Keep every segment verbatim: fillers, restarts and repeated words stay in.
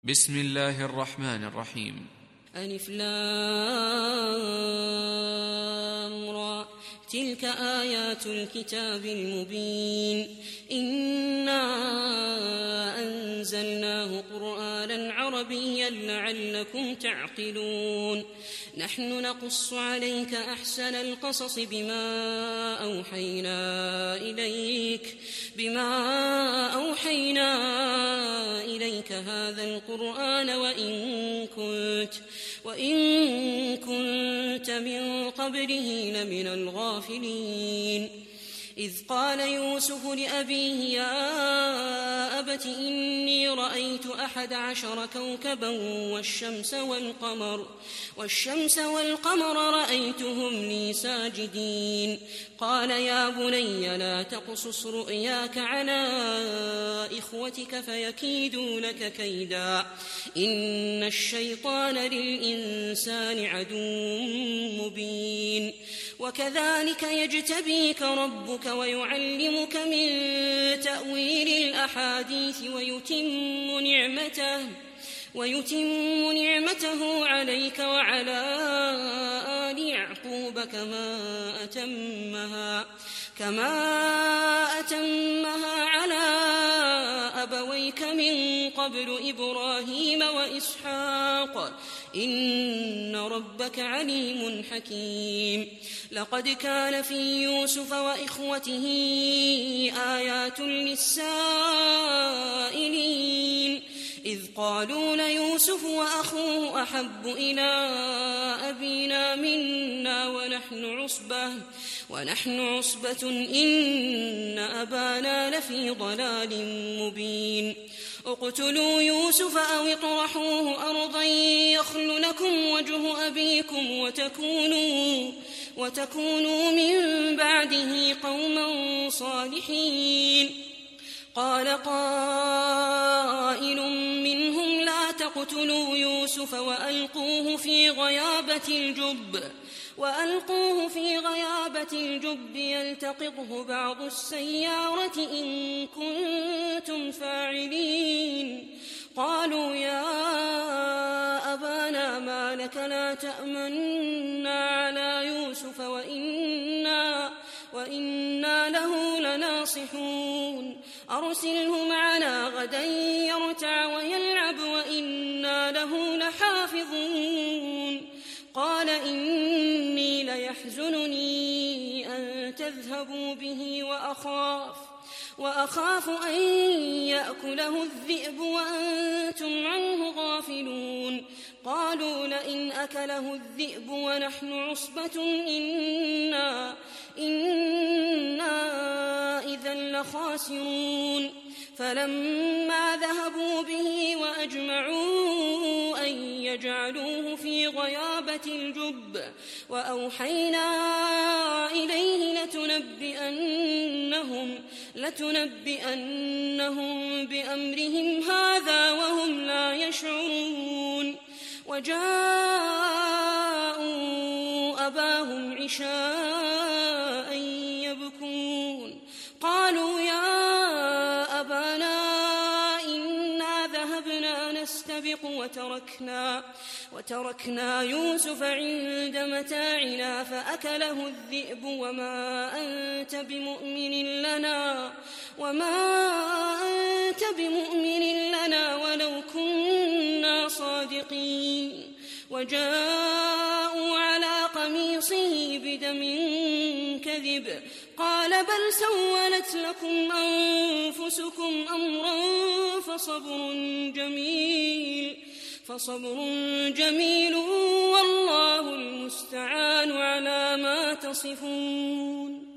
بسم الله الرحمن الرحيم. ألف لام را، تلك آيات الكتاب المبين. إنا أنزلناه قرآنا عربيا لعلكم تعقلون. نحن نقص عليك أحسن القصص بما أوحينا إليك بما أوحينا إليك هذا القرآن وإن كنت وإن كنت من قبله لمن الغافلين. إذ قال يوسف لأبيه يا أبت إني رأيت أحد عشر كوكبا والشمس والقمر والشمس والقمر رأيتهم لي ساجدين. قال يا بني لا تقصص رؤياك على إخوتك فيكيدوا لك كيدا إن الشيطان للإنسان عدو مبين. وكذلك يجتبيك ربك ويعلمك من تأويل الأحاديث ويتم نعمته ويتم نعمته عليك وعلى آل يعقوب كما أتمها كما أتمها على أبويك من قبل إبراهيم وإسحاق إن ربك عليم حكيم. لقد كان في يوسف وإخوته آيات للسائلين إذ قالوا ليوسف وأخوه أحب إلى أبينا منا ونحن عصبة ونحن عصبة إن أبانا لفي ضلال مبين. اقتلوا يوسف أو اطرحوه أرضا يخل لكم وجه أبيكم وتكونوا وتكونوا من بعده قوما صالحين. قال قائل منهم لا تقتلوا يوسف وألقوه في غيابة الجب وألقوه في غيابة الجب يلتقطه بعض السيارة إن كنتم فاعلين. قالوا يا أبانا ما لك لا تأمنا على يوسف وإنا, وإنا له لناصحون. أرسله معنا غدا يرتع ويلعب وإنا له لحافظون. قال إني ليحزنني أن تذهبوا به وأخاف وأخاف أن يأكله الذئب وأنتم عنه غافلون. قالوا لئن أكله الذئب ونحن عصبة إنا, إنا إذا لخاسرون. فلما ذهبوا به وأجمعوا أن يجعلوه في غيابة الجب وأوحينا إليه لتنبئنهم, لتنبئنهم بأمرهم هذا وهم لا يشعرون. وجاءوا أباهم عشاء يبكون. قالوا يا أبانا إنا ذهبنا نستبق وتركنا, وتركنا يوسف عند متاعنا فأكله الذئب وما أنت بمؤمن لنا وما أنت بمؤمن لنا ولو كنا صادقين. وجاءوا على قميصه بدم كذب. قال بل سولت لكم أنفسكم أمرا فصبر جميل فصبر جميل والله المستعان على ما تصفون.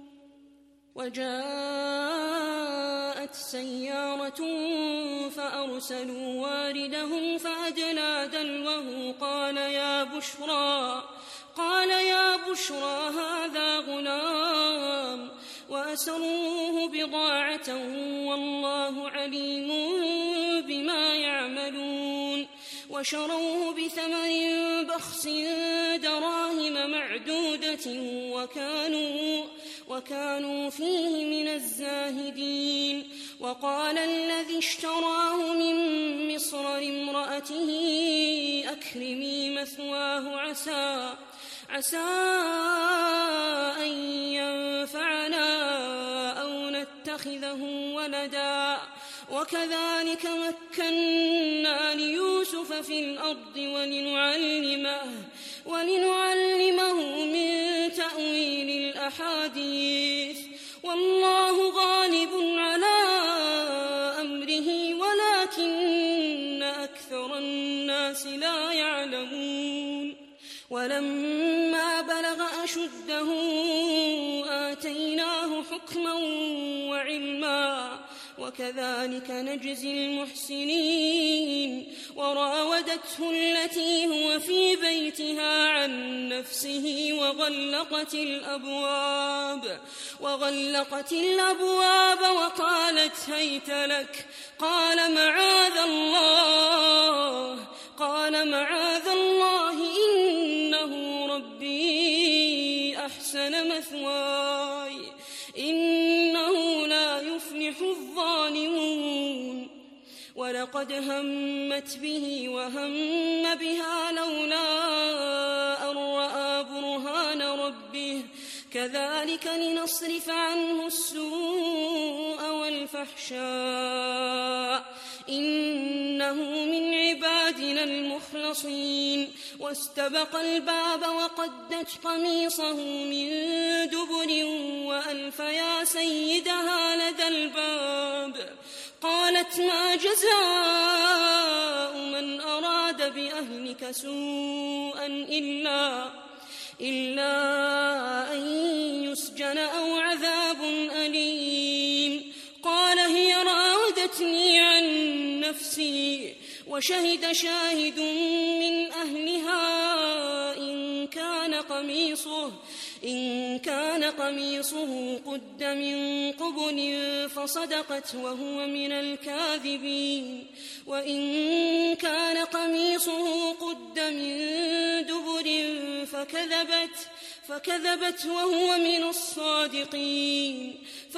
وجاءت سيارة فأرسلوا واردهم فأدلى دلوه قال يا بشرى قال يا بشرى هذا غلام وأسروه بضاعة والله عليم بما يعملون. وشروه بثمن بخس دراهم معدودة وكانوا, وكانوا فيه من الزاهدين. وقال الذي اشتراه من مصر لامرأته امرأته أكرمي مثواه عسى عسى أن ينفعنا أو نتخذه ولدا وكذلك مكنا ليوسف في الأرض ولنعلمه, ولنعلمه من تأويل الأحاديث والله غالب على أمره ولكن أكثر الناس لا يعلمون. ولما بلغ أشده آتيناه حكما وعلما وكذلك نجزي المحسنين. وراودته التي هو في بيتها عن نفسه وغلقت الأبواب وغلقت الأبواب وقالت هيت لك قال معاذ الله قال معاذ الله إنه ربي أحسن مثواي إنه لا يفلح الظالمون. ولقد همت به وهم بها لولا أن رأى برهان ربه كذلك لنصرف عنه السوء والفحشاء إنه من عبادنا المخلصين. واستبق الباب وقدت قميصه من دبر وألف يا سيدها لدى الباب قالت ما جزاء من أراد بأهلك سوءا إلا, إلا أن يسجن أو عذاب أليم. قال هي راودتني عن نفسي وشهد شاهد من أهلها إن كان قميصه إن كان قميصه قد من قبل فصدقت وهو من الكاذبين وإن كان قميصه قد من دبر فكذبت فكذبت وهو من الصادقين.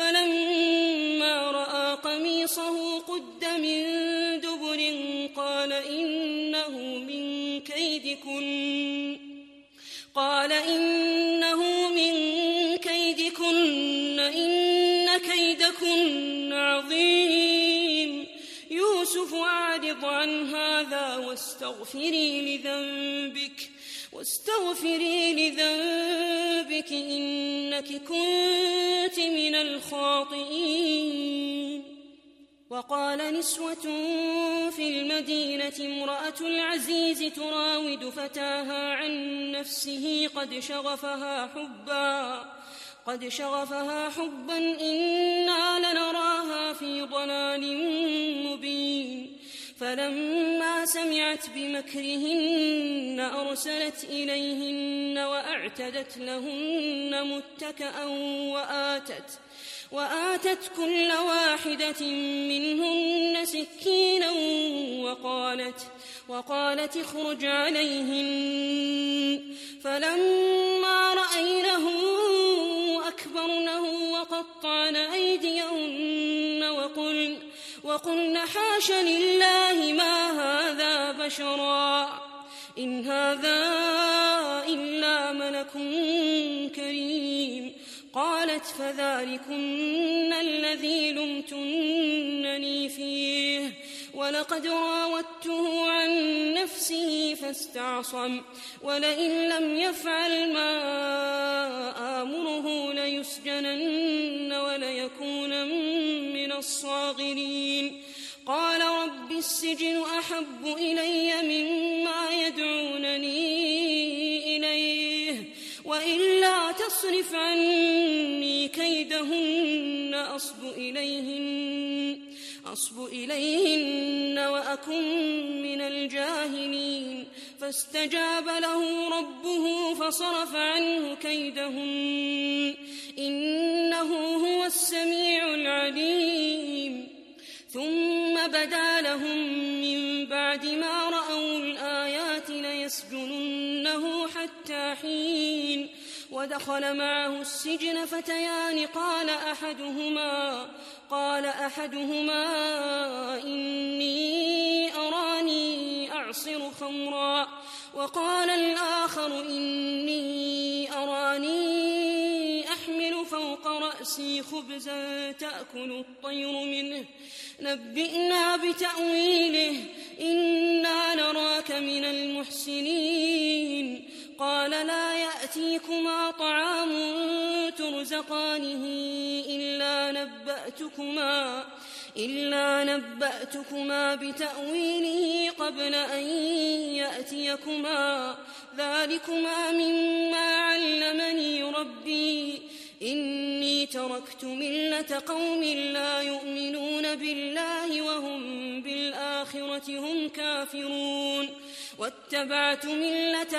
فلما رأى قميصه قد من دبر قال إنه من كيدكن قال إنه من كيدكن إن كيدكن عظيم. يوسف أعرض عن هذا واستغفري لذنبك واستغفري لذنبك إنك كنت من الخاطئين. وقال نسوة في المدينة امرأة العزيز تراود فتاها عن نفسه قد شغفها حبا قد شغفها حبا إنا لنراها في ضلال مبين. فلما سمعت بمكرهن أرسلت إليهن وأعتدت لهن متكأ وآتت وآتت كل واحدة منهن سكينا وقالت وقالت اخرج عليهن. فلما رأينه أكبرنه وقطعن أيديهن وقلن وقلن حاش لله ما هذا بشرا إن هذا إلا ملك كريم. قالت فذلكن الذي لمتنني فيه ولقد راودته عن نفسه فاستعصم ولئن لم يفعل ما آمره ليسجنن وليكون من الصاغرين. قال رب السجن أحب إلي مما يدعونني إليه وإلا تصرف عني كيدهن أصب إليهن أصب إليهن وأكن من الجاهلين. فاستجاب له ربه فصرف عنه كيدهن إنه هو السميع العليم. ثم بدا لهم من بعد ما رأوا الآيات ليسجننه حتى حين. ودخل معه السجن فتيان قال أحدهما قال أحدهما إني أراني يعصر خمرا. وقال الآخر إني أراني أحمل فوق رأسي خبزا تأكل الطير منه نبئنا بتأويله إنا نراك من المحسنين. قال لا يأتيكما طعام ترزقانه إلا نبأتكما إلا نبأتكما بتأويله قبل أن يأتيكما ذلكما مما علمني ربي إني تركت ملة قوم لا يؤمنون بالله وهم بالآخرة هم كافرون واتبعت ملة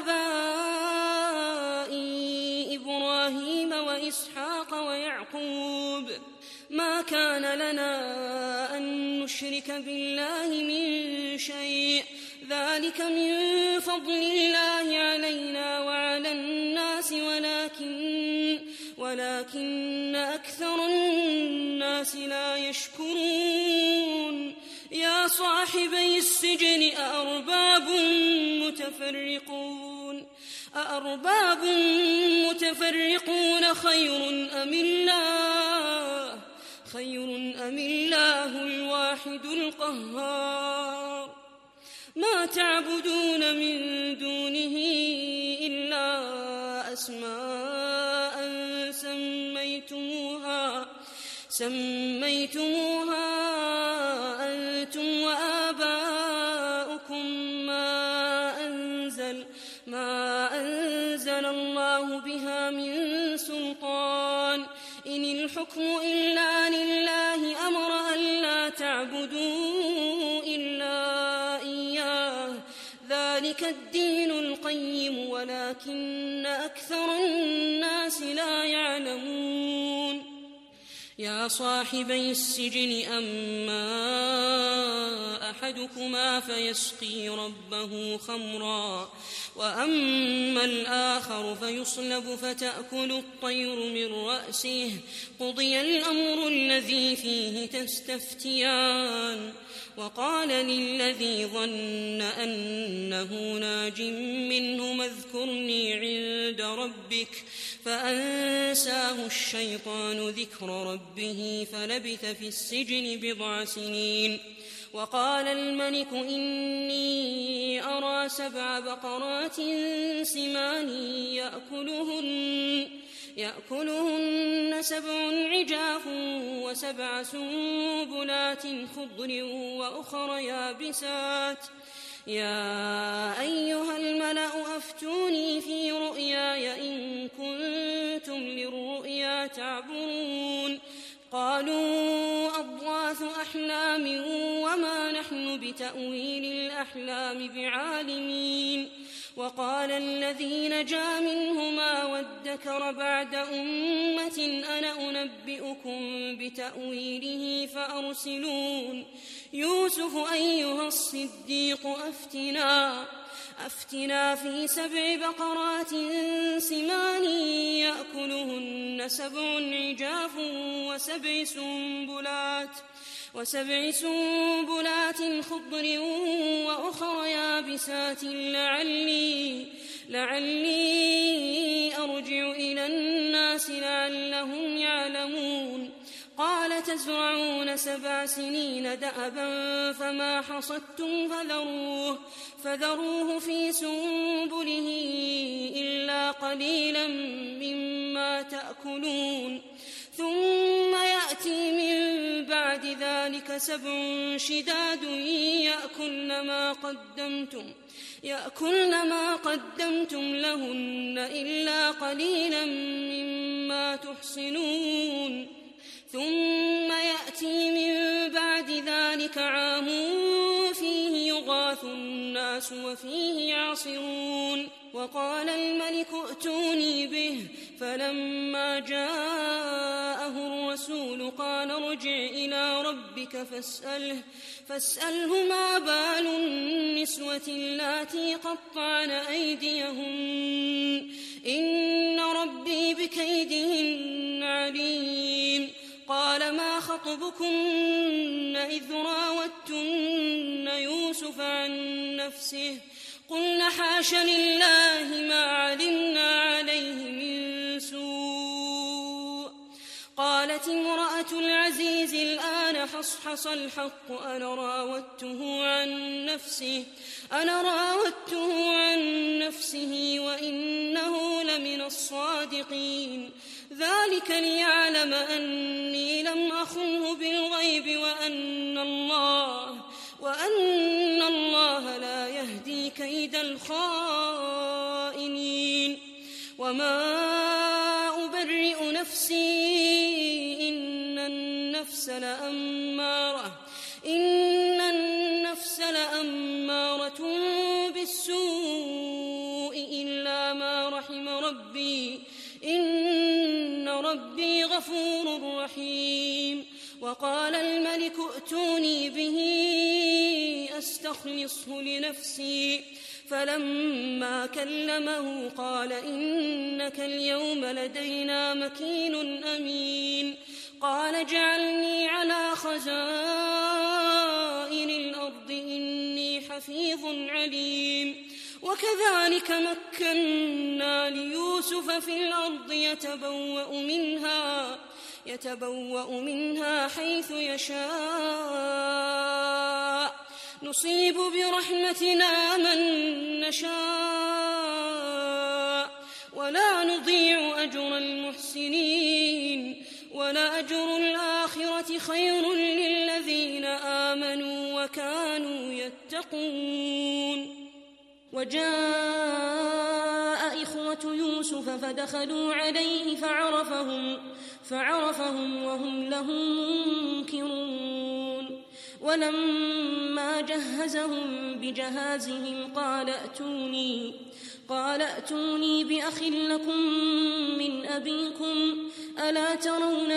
آبائي إبراهيم وإسحاق ويعقوب ما كان لنا أن نشرك بالله من شيء ذلك من فضل الله علينا وعلى الناس ولكن ولكن أكثر الناس لا يشكرون. يا صاحبي السجن أأرباب متفرقون أأرباب متفرقون خير أم الله خير أم الله الواحد القهار. ما تعبدون من دونه إلا أسماء سميتموها سميتموها أنتم وآباؤكم ما أنزل ما أنزل الله بها من سلطان إن الحكم إلا لله أمر ألا تعبدوا إلا إياه ذلك الدين القيم ولكن أكثر الناس لا يعلمون. يا صاحبي السجن أما أحدكما فيسقي ربه خمرا وأما الآخر فيصلب فتأكل الطير من رأسه قضي الأمر الذي فيه تستفتيان. وقال للذي ظن أنه ناج منه اذكرني عند ربك فأنساه الشيطان ذكر ربه فلبث في السجن بضع سنين. وقال الملك إني أرى سبع بقرات سمان يأكلهن, يأكلهن سبع عجاف وسبع سنبلات خضر وأخر يابسات. يا أيها الملأ أفتوني في رؤياي إن كنتم للرؤيا تعبرون. قالوا أضغاث أحلام وما نحن بتأويل الأحلام بعالمين. وقال الذي نجا منهما وادكر بعد أمة أنا أنبئكم بتأويله فأرسلون. يوسف أيها الصديق أفتنا أفتنا في سبع بقرات سمان يأكلهن سبع عجاف وسبع سنبلات وسبع سنبلات خضر وأخر يابسات لعلي لعلي أرجع إلى الناس لعلهم يعلمون. قال تزرعون سبع سنين دأبا فما حصدتم فذروه, فذروه في سنبله إلا قليلا مما تأكلون. ثم يأتي من بعد ذلك سبع شداد يأكلن ما قدمتم يأكلن ما قدمتم لهن إلا قليلا مما تحصنون. ثم يأتي من بعد ذلك عام فيه يغاث الناس وفيه يعصرون. وقال الملك ائتوني به فلما جاءه الرسول قال ارجع إلى ربك فاسأله, فاسأله ما بال النسوة اللاتي قطعن أيديهن إن ربي بكيدهن عليم. قال قال ما خطبكن إذ راوتن يوسف عن نفسه قلنا حاش لله ما علمنا عليه من سوء. قالت امرأة العزيز الآن حصحص الحق أنا راودته عن نفسه أنا راودته عن نفسه وإنه لمن الصادقين. ذلك ليعلم أني لم أخنه بالغيب وأن الله وأن الله لا يهدي كيد الخائنين. وما أبرئ نفسي إن النفس لأمارة إن النفس لأمارة بالسوء إلا ما رحم ربي إن ربي غفور رحيم. وقال الملك ائتوني به أستخلصه لنفسي فلما كلمه قال إنك اليوم لدينا مكين أمين. قال اجعلني على خزائن الأرض إني حفيظ عليم. وكذلك مكنا ليوسف في الأرض يتبوأ منها يتبوأ منها حيث يشاء نصيب برحمتنا من نشاء ولا نضيع أجر المحسنين ولأجر الآخرة خير للذين آمنوا وكانوا يتقون. وجاء إخوة يوسف فدخلوا عليه فعرفهم فعرفهم وهم له منكرون. ولما جهزهم بجهازهم قال ائتوني قال ائتوني بأخ لكم من أبيكم ألا ترون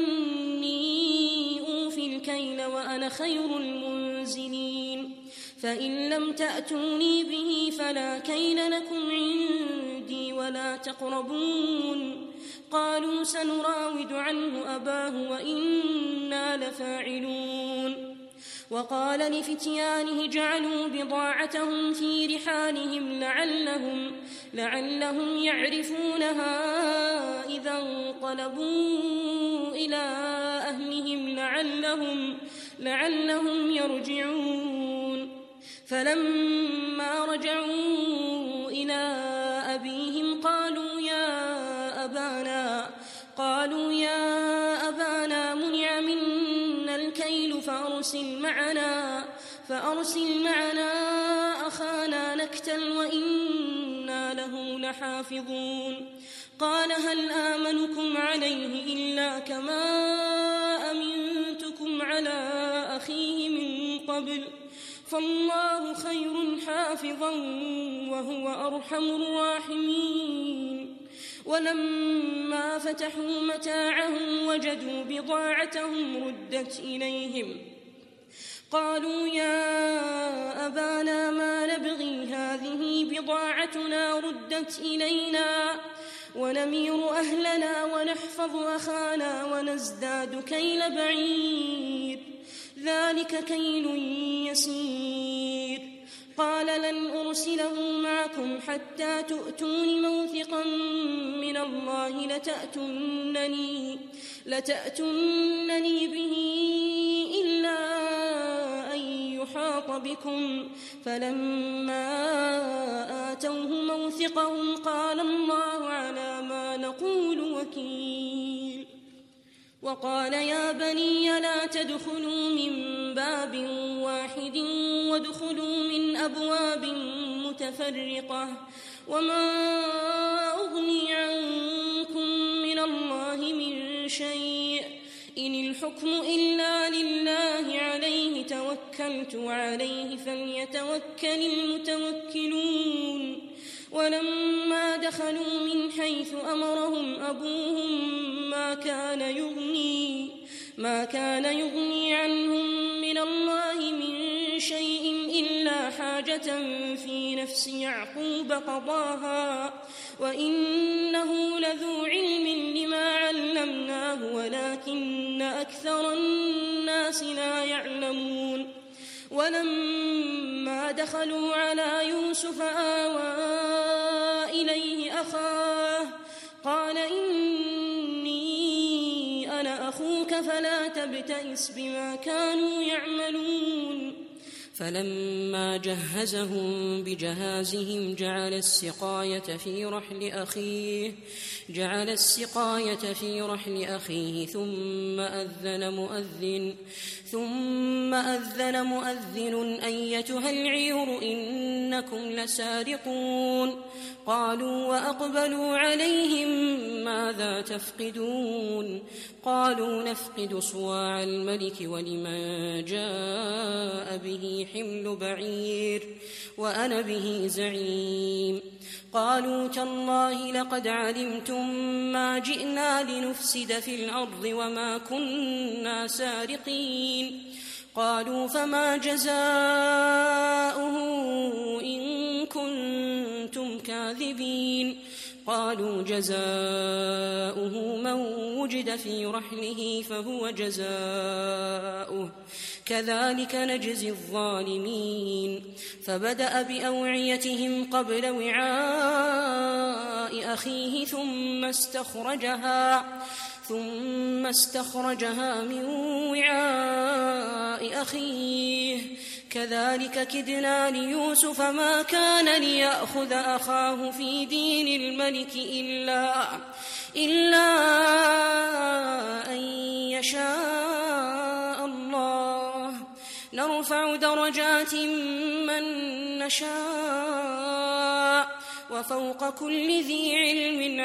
أني أوفي الكيل وأنا خير المنزلين فإن لم تأتوني به فلا كيل لكم عندي ولا تقربون. قالوا سنراود عنه أباه وإنا لفاعلون. وقال لفتيانه جعلوا بضاعتهم في رحالهم لعلهم, لعلهم يعرفونها إذا انقلبوا إلى أهلهم لعلهم, لعلهم يرجعون. فلما رجعوا إلى أبيهم قالوا يا أبانا قالوا يا أبانا منع منا الكيل فأرسل معنا فأرسل معنا أخانا نكتل وإنا له لحافظون. قال هل آمنكم عليه إلا كما أمنتكم على أخيه من قبل فالله خير حافظا وهو أرحم الراحمين. ولما فتحوا متاعهم وجدوا بضاعتهم ردت إليهم قالوا يا أبانا ما نبغي هذه بضاعتنا ردت إلينا ونمير أهلنا ونحفظ أخانا ونزداد كيل بعير ذلك كيل يسير. قال لن أرسله معكم حتى تؤتون موثقا من الله لتأتونني, لتأتونني به إلا أن يحاط بكم. فلما آتوه موثقهم قال الله على ما نقول وكيل. وقال يا بني لا تدخلوا من باب واحد وادخلوا من أبواب متفرقة وما أغني عنكم من الله من شيء إن الحكم إلا لله عليه توكلت وعليه فليتوكل المتوكلون. ولما دخلوا من حيث أمرهم أبوهم ما كان يغني ما كان يغني عنهم من الله من شيء إلا حاجة في نفس يعقوب قضاها وإنه لذو علم لما علمناه ولكن أكثر الناس لا يعلمون ولما دخلوا على يوسف آوى إليه أخاه قال إني أنا أخوك فلا تبتئس بما كانوا يعملون فلما جهزهم بجهازهم جعل السقاية في رحل أخيه جعل السقاية في رحل أخيه ثم أذن مؤذن ثم أذن مؤذن أيتها العير إنكم لسارقون قالوا وأقبلوا عليهم ماذا تفقدون قالوا نفقد صواع الملك ولمن جاء به حمل بعير وأنا به زعيم قالوا تالله لقد علمتم ما جئنا لنفسد في الأرض وما كنا سارقين قالوا فما جزاؤه إن كنتم كاذبين قالوا جزاؤه من وجد في رحله فهو جزاؤه كذلك نجزي الظالمين فبدأ بأوعيتهم قبل وعاء أخيه ثم استخرجها ثم استخرجها من وعاء أخيه كذلك كدنا ليوسف ما كان ليأخذ أخاه في دين الملك إلا إلا أن يشاء الله نرفع درجات من نشاء وفوق كل ذي علم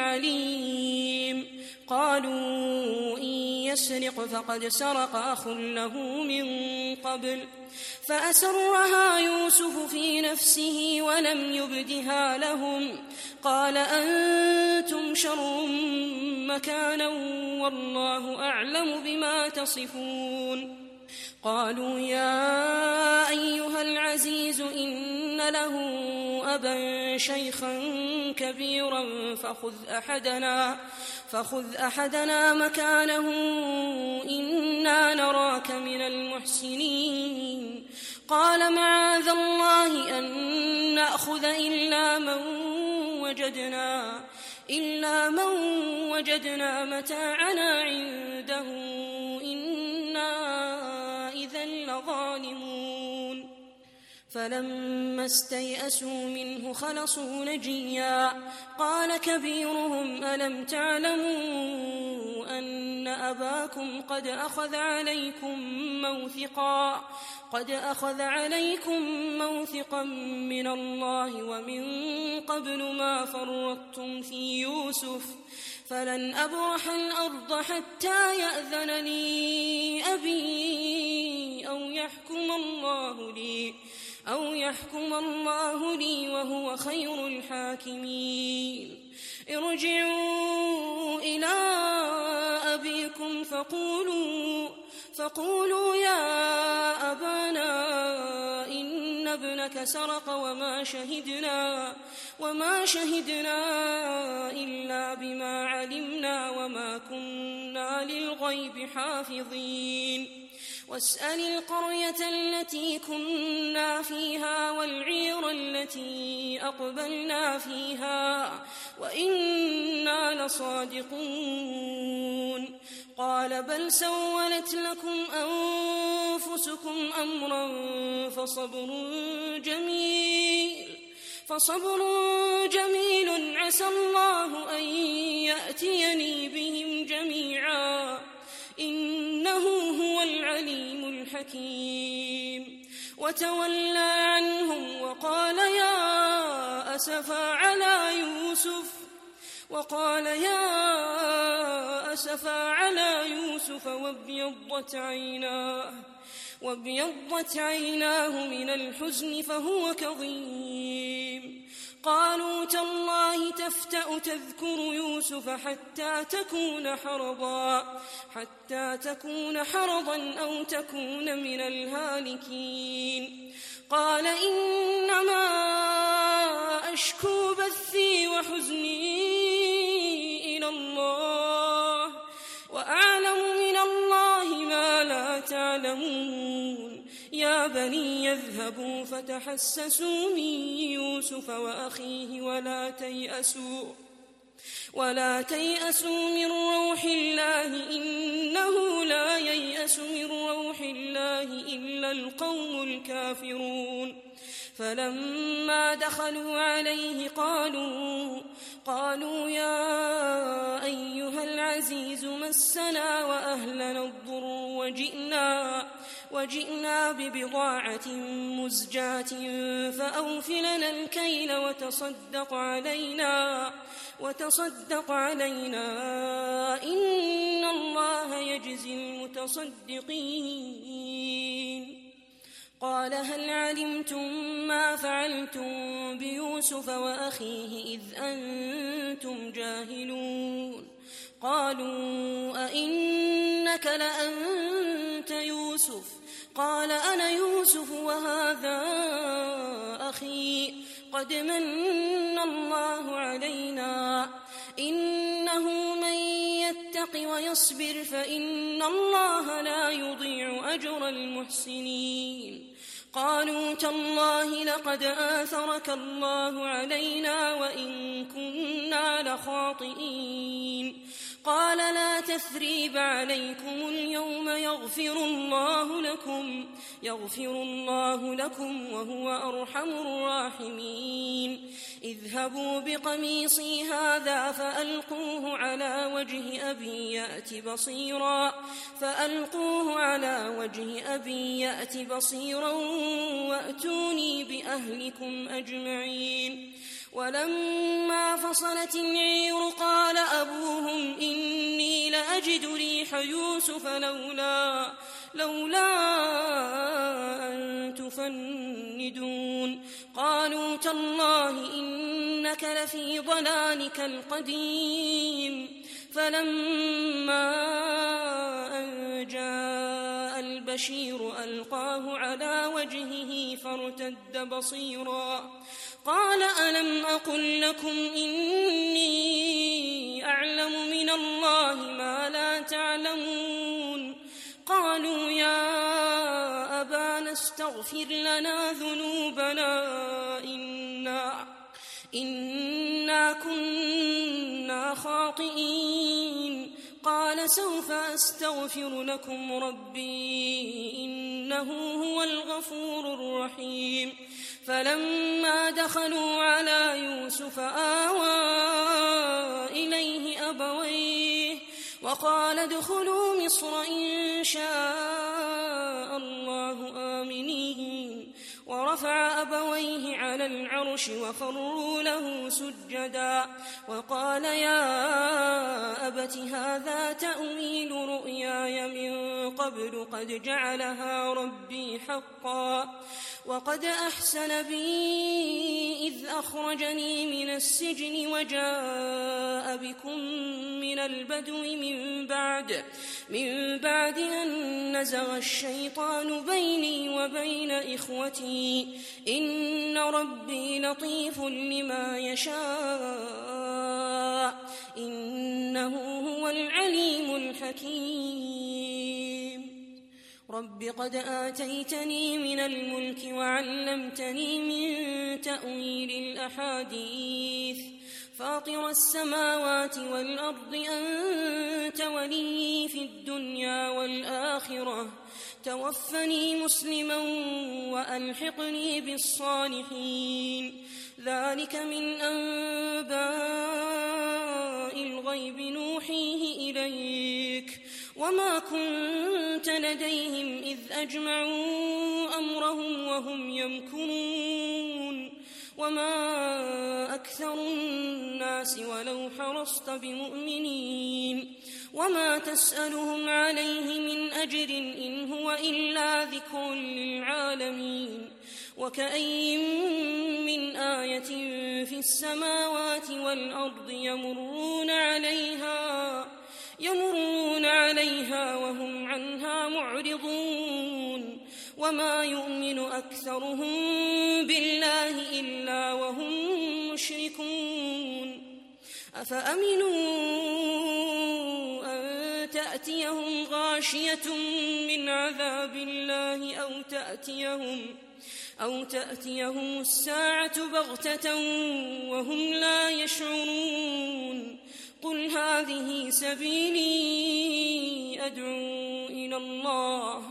عليم قالوا إن يسرق فقد سرق أخ له من قبل فأسرها يوسف في نفسه ولم يبدها لهم قال أنتم شر مكانا والله أعلم بما تصفون قالوا يا أيها العزيز إن له أبا شيخا كبيرا فخذ أحدنا فخذ أحدنا مكانه إنا نراك من المحسنين قال معاذ الله أن نأخذ إلا من وجدنا إلا من وجدنا متاعنا عنده إنا إذا لظالمون فلما استيئسوا منه خلصوا نجيا قال كبيرهم ألم تعلموا أن أباكم قد أخذ عليكم موثقا قد أخذ عليكم موثقا من الله ومن قبل ما فرطتم في يوسف فلن أبرح الأرض حتى يأذن لي أبي أو يحكم الله لي أو يحكم الله لي وهو خير الحاكمين ارجعوا إلى أبيكم فقولوا فقولوا يا أبانا إن ابنك سرق وما شهدنا وما شهدنا إلا بما علمنا وما كنا للغيب حافظين واسأل القرية التي كنا فيها والعير التي أقبلنا فيها وإنا لصادقون قال بل سولت لكم أنفسكم أمرا فصبر جميل فصبر جميل عسى الله أن يأتيني بهم جميعا إنه هو العليم الحكيم وتولى عنهم وقال يا أسفا على يوسف وقال يا أسفا على يوسف وابيضت عيناه وابيضت عيناه من الحزن فهو كظيم قالوا تالله تفتأ تذكر يوسف حتى تكون حرضا حتى تكون حرضا أو تكون من الهالكين قال إن وأشكو بثي وحزني إلى الله، وأعلم من الله ما لا تعلمون. يا بني يذهبوا فتحسسوا من يوسف وأخيه ولا تيأسوا ولا تيأسوا من روح الله، إنه لا ييأس من روح الله إلا القوم الكافرون. فلما دخلوا عليه قالوا قالوا يا أيها العزيز مسنا وأهلنا الضر وجئنا وجئنا ببضاعة مزجاة فأوف لنا الكيل وتصدق علينا وتصدق علينا إن الله يجزي المتصدقين. قال هل علمتم ما فعلتم بيوسف وأخيه إذ أنتم جاهلون؟ قالوا أئنك لأنت يوسف؟ قال أنا يوسف وهذا أخي قد من الله علينا إنه من يتق ويصبر فإن الله لا يضيع أجر المحسنين. قالوا تالله لقد آثرك الله علينا وإن كنا لخاطئين. قال لا تثريب عليكم اليوم يغفر الله لكم يغفر الله لكم وهو أرحم الراحمين. اذهبوا بقميصي هذا فألقوه على وجه أبي يأت بصيرا فألقوه على وجه أبي يأت بصيرا وأتوني بأهلكم أجمعين. ولما فصلت العير قال أبوهم إني لأجد ريح يوسف لولا لولا أن تفندون. قالوا تالله إنك لفي ضلالك القديم. فلما أن جاء البشير ألقاه على وجهه فارتد بصيرا قال ألم أقل لكم إني أعلم من الله ما لا تعلمون؟ قالوا يا أبانا استغفر لنا ذنوبنا إنا, إنا كنا خاطئين. قال سوف أستغفر لكم ربي إنه هو الغفور الرحيم. فلما دخلوا على يوسف آوى إليه أبويه وقال ادخلوا مصر إن شاء الله آمنين. ورفع أبويه على العرش وخروا له سجدا وقال يا أبت هذا تأويل رؤياي من قبل قد جعلها ربي حقا وقد أحسن بي إذ أخرجني من السجن وجاء بكم من البدو من بعد من بعد أن نزغ الشيطان بيني وبين إخوتي إن ربي لطيف لما يشاء إنه هو العليم الحكيم. رب قد آتيتني من الملك وعلمتني من تأويل الأحاديث فاطر السماوات والأرض أنت ولي في الدنيا والآخرة توفني مسلما وألحقني بالصالحين. ذلك من أنباء الغيب نوحيه إليك وما كنت لديهم إذ أجمعوا أمرهم وهم يمكرون. وما أكثر الناس ولو حرصت بمؤمنين وما تسألهم عليه من أجر إن هو إلا ذكر للعالمين. وكأي من آية في السماوات والأرض يمرون عليها يمرون عليها وهم عنها معرضون. وما يؤمن أكثرهم بالله إلا وهم أفأمنوا أن تأتيهم غاشية من عذاب الله أو تأتيهم أو تأتيهم الساعة بغتة وهم لا يشعرون قل هذه سبيلي أدعو إلى الله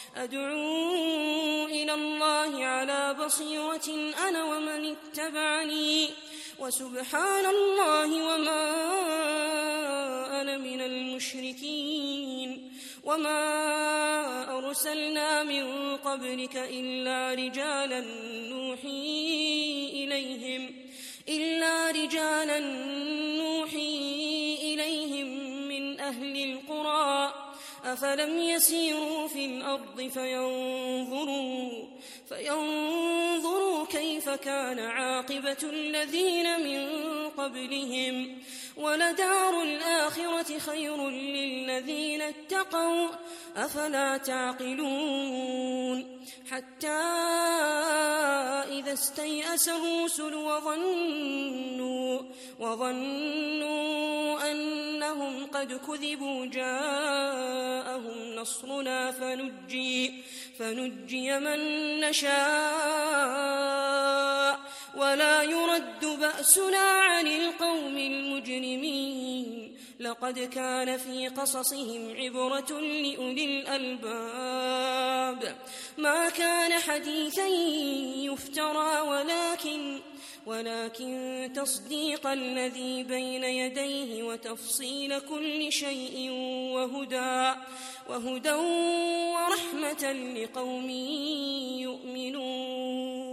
أدعو إلى الله على بصيرة أنا ومن اتبعني وسبحان الله وما أنا من المشركين وما أرسلنا من قبلك إلا رجالا نوحي إليهم إلا رجالا نوحي إليهم من أهل القرى أفلم يسيروا في الأرض فينظروا فينظروا كيف كان عاقبة الذين من قبلهم ولدار الآخرة خير للذين اتقوا أفلا تعقلون حتى إذا استيأس الرسل وظنوا وظنوا أنهم قد كذبوا جاءهم نصرنا فنجي فنجي من نشاء ولا يرد بأسنا عن القوم المجرمين لقد كان في قصصهم عبرة لأولي الألباب ما كان حديثا يفترى ولكن ولكن تصديق الذي بين يديه وتفصيل كل شيء وهدى وهدى ورحمة لقوم يؤمنون.